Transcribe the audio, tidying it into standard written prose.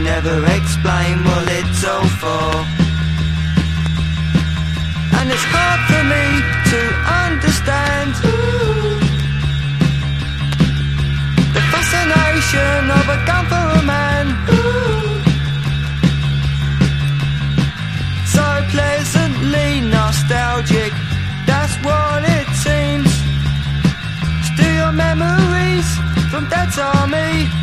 never explain what it's all for. And it's hard for me to understand the fascination of a gun for a man. So pleasantly nostalgic, that's what it seems. Still your memories from Dad's army.